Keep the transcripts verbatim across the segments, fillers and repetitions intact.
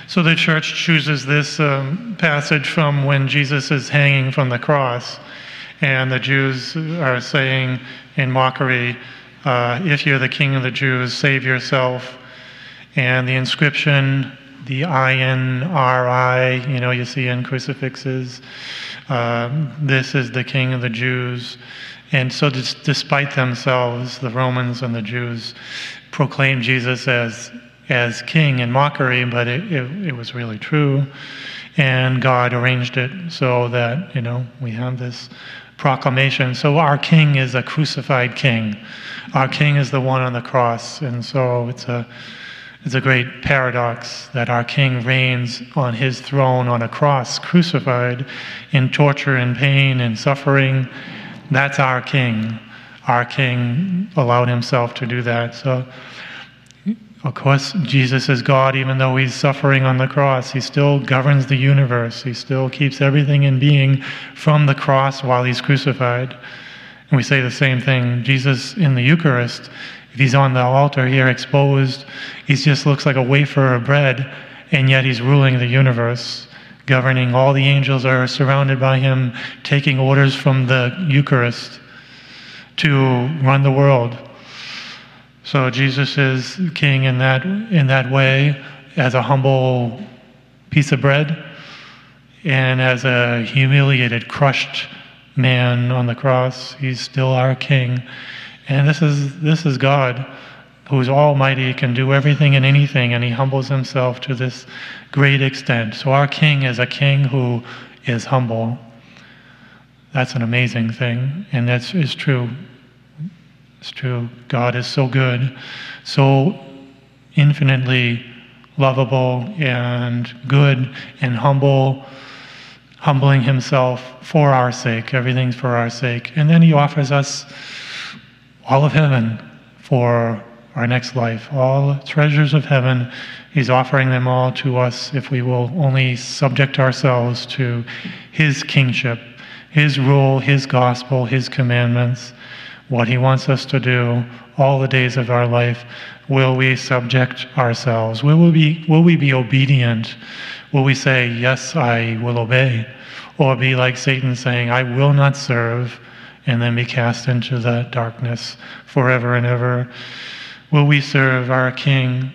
So the church chooses this um, passage from when Jesus is hanging from the cross, and the Jews are saying in mockery, uh, if you're the king of the Jews, save yourself. And the inscription, the I N R I, you know, you see in crucifixes, uh, this is the king of the Jews. And so dis- despite themselves, the Romans and the Jews proclaim Jesus as as king in mockery, but it, it, it was really true. And God arranged it so that, you know, we have this proclamation. So our king is a crucified king. Our king is the one on the cross. And so it's a it's a great paradox that our king reigns on his throne on a cross, crucified in torture and pain and suffering. That's our king. Our king allowed himself to do that. So, of course, Jesus is God. Even though he's suffering on the cross, he still governs the universe. He still keeps everything in being from the cross while he's crucified. And we say the same thing. Jesus in the Eucharist, if he's on the altar here exposed, he just looks like a wafer of bread, and yet he's ruling the universe, governing. All the angels are surrounded by him, taking orders from the Eucharist to run the world. So Jesus is king in that in that way, as a humble piece of bread, and as a humiliated, crushed man on the cross. He's still our king. And this is this is God, who's almighty, can do everything and anything, and he humbles himself to this great extent. So our king is a king who is humble. That's an amazing thing, and that's is true. It's true. God is so good, so infinitely lovable and good and humble, humbling himself for our sake. Everything's for our sake. And then he offers us all of heaven for our next life. All treasures of heaven, he's offering them all to us if we will only subject ourselves to his kingship, his rule, his gospel, his commandments. What he wants us to do all the days of our life. Will we subject ourselves? Will we be, will we be obedient? Will we say, yes, I will obey? Or be like Satan saying, I will not serve, and then be cast into the darkness forever and ever? Will we serve our King?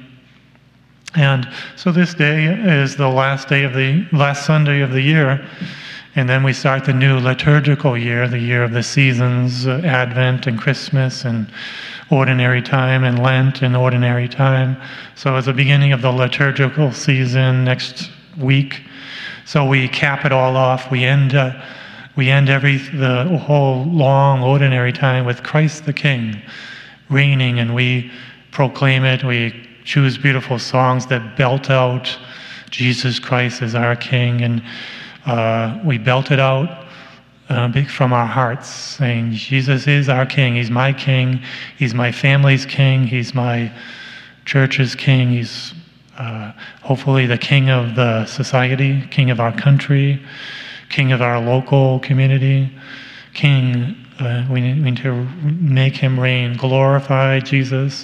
And so this day is the last day of the last Sunday of the year. And then we start the new liturgical year, the year of the seasons, uh, Advent and Christmas and ordinary time, and Lent and ordinary time. So it's the beginning of the liturgical season next week. So we cap it all off. We end uh, we end every the whole long ordinary time with Christ the King reigning, and we proclaim it. We choose beautiful songs that belt out Jesus Christ as our King, and Uh, we belt it out uh, big from our hearts, saying, Jesus is our King. He's my King. He's my family's King. He's my church's King. He's uh, hopefully the King of the society, King of our country, King of our local community. King, uh, we need to make him reign. Glorify Jesus.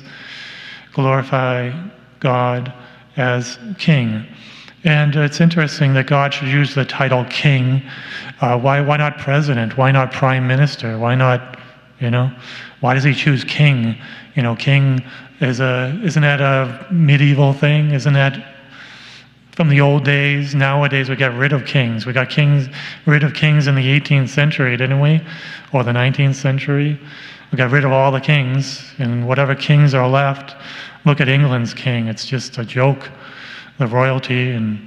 Glorify God as King. And it's interesting that God should use the title King. Uh, why, why not President? Why not Prime Minister? Why not, you know, why does he choose King? You know, King is a, isn't that a medieval thing? Isn't that from the old days? Nowadays we got rid of kings. We got kings, rid of kings in the eighteenth century, didn't we? Or the nineteenth century. We got rid of all the kings, and whatever kings are left, look at England's king. It's just a joke. The royalty and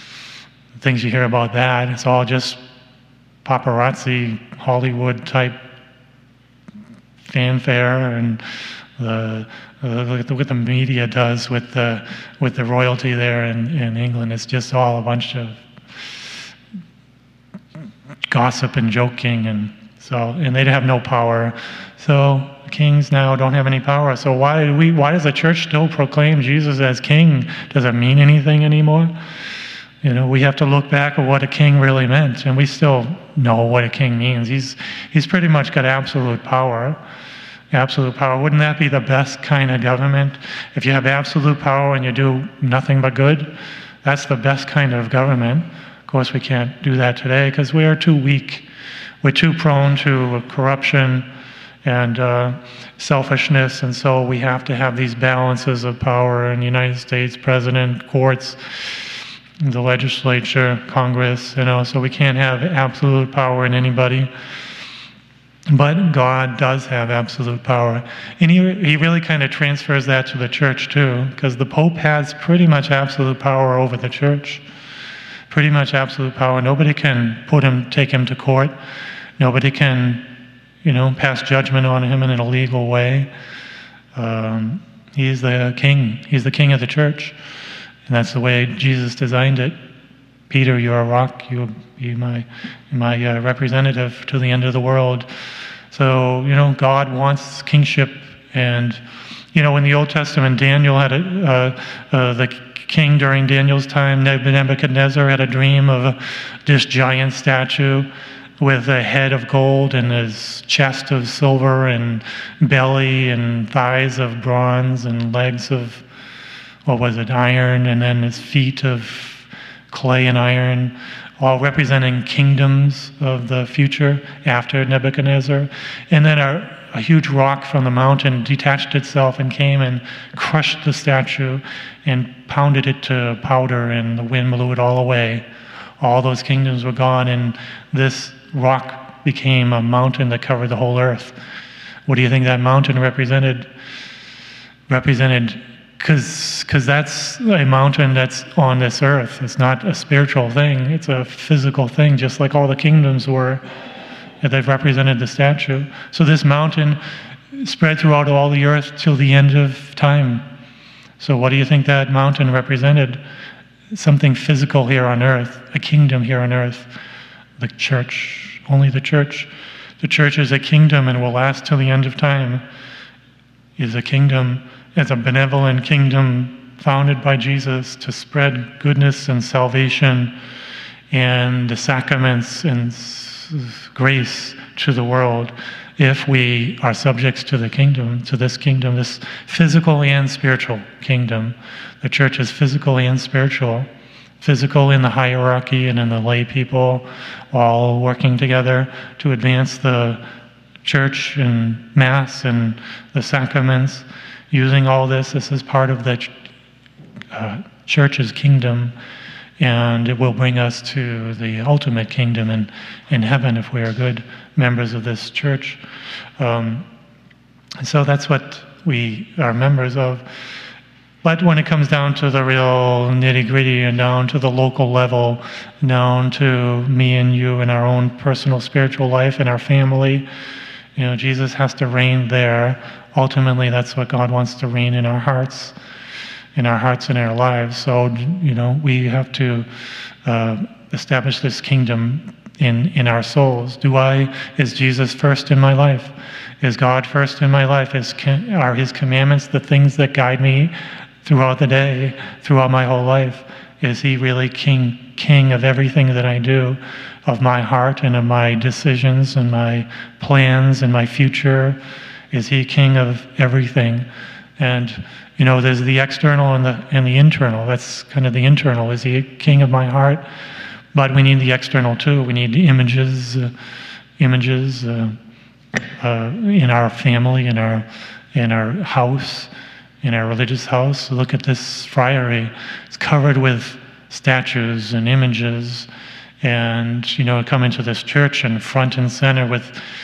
things you hear about that, it's all just paparazzi, Hollywood type fanfare, and the, uh, look at what the media does with the with the royalty there in, in England. It's just all a bunch of gossip and joking, and so and they have no power. So kings now don't have any power. So why do we? Why does the church still proclaim Jesus as King? Does it mean anything anymore? You know, we have to look back at what a king really meant, and we still know what a king means. He's he's pretty much got absolute power. Absolute power. Wouldn't that be the best kind of government? If you have absolute power and you do nothing but good, That's the best kind of government. Of course, we can't do that today because we are too weak. We're too prone to corruption and uh, selfishness, and so we have to have these balances of power in the United States, president, courts, the legislature, Congress, you know, so we can't have absolute power in anybody. But God does have absolute power. And he, he really kind of transfers that to the church too, because the Pope has pretty much absolute power over the church. Pretty much absolute power. Nobody can put him, take him to court. Nobody can, you know, pass judgment on him in an illegal way. Um, he's the king. He's the king of the church. And that's the way Jesus designed it. Peter, you're a rock. You'll be my, my uh, representative to the end of the world. So, you know, God wants kingship. And, you know, in the Old Testament, Daniel had a, uh, uh, the king during Daniel's time, Nebuchadnezzar, had a dream of a, this giant statue with a head of gold and his chest of silver and belly and thighs of bronze and legs of, what was it, iron, and then his feet of clay and iron, all representing kingdoms of the future after Nebuchadnezzar. And then a, a huge rock from the mountain detached itself and came and crushed the statue and pounded it to powder, and the wind blew it all away. All those kingdoms were gone, and this rock became a mountain that covered the whole earth. What do you think that mountain represented? Represented Because because that's a mountain that's on this earth. It's not a spiritual thing. It's a physical thing, just like all the kingdoms were. They've represented the statue. So this mountain spread throughout all the earth till the end of time. So what do you think that mountain represented? Something physical here on earth, a kingdom here on earth. The church, only the church. The church is a kingdom and will last till the end of time. Is a kingdom. It's a benevolent kingdom founded by Jesus to spread goodness and salvation and the sacraments and grace to the world if we are subjects to the kingdom, to this kingdom, this physical and spiritual kingdom. The church is physical and spiritual. Physical in the hierarchy and in the lay people, all working together to advance the church and Mass and the sacraments. Using all this, this is part of the uh, church's kingdom, and it will bring us to the ultimate kingdom in, in heaven if we are good members of this church. Um, and so that's what we are members of. But when it comes down to the real nitty-gritty and down to the local level, down to me and you and our own personal spiritual life and our family, you know, Jesus has to reign there. Ultimately, that's what God wants to reign in our hearts, in our hearts and our lives. So, you know, we have to uh, establish this kingdom in, in our souls. Do I, is Jesus first in my life? Is God first in my life? Is, are His commandments the things that guide me throughout the day, throughout my whole life? Is He really king, king of everything that I do, of my heart and of my decisions and my plans and my future? Is He king of everything? And, you know, there's the external and the and the internal. That's kind of the internal. Is He king of my heart? But we need the external too. We need images, uh, images uh, uh, in our family, in our in our house, in our religious house. Look at this friary. It's covered with statues and images. And, you know, come into this church and front and center with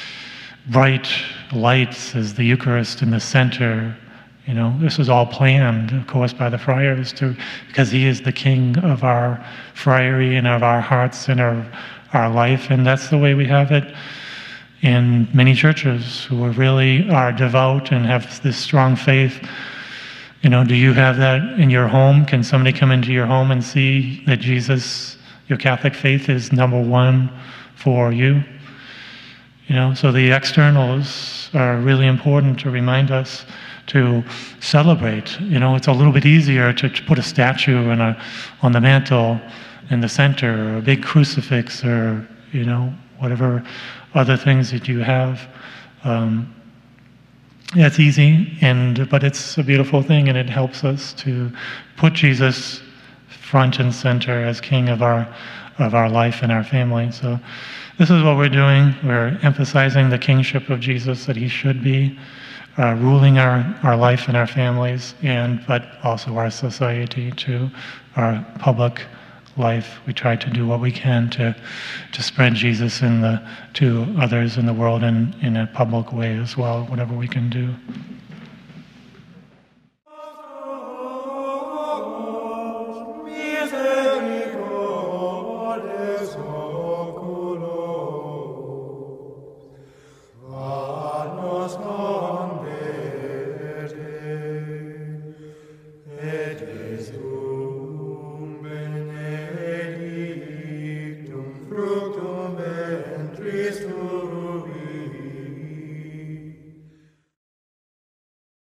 bright lights as the Eucharist in the center. You know, this is all planned, of course, by the friars to, because He is the king of our friary and of our hearts and our, our life. And that's the way we have it in many churches who really are devout and have this strong faith. You know, do you have that in your home? Can somebody come into your home and see that Jesus, your Catholic faith, is number one for you? You know, so the externals are really important to remind us to celebrate. You know, it's a little bit easier to, to put a statue in a, on the mantle in the center, or a big crucifix, or, you know, whatever other things that you have. Um, yeah, it's easy, and but it's a beautiful thing, and it helps us to put Jesus front and center as king of our of our life and our family. So this is what we're doing. We're emphasizing the kingship of Jesus, that he should be uh, ruling our, our life and our families, and but also our society too, our public life. We try to do what we can to to spread Jesus in the to others in the world and in a public way as well, whatever we can do.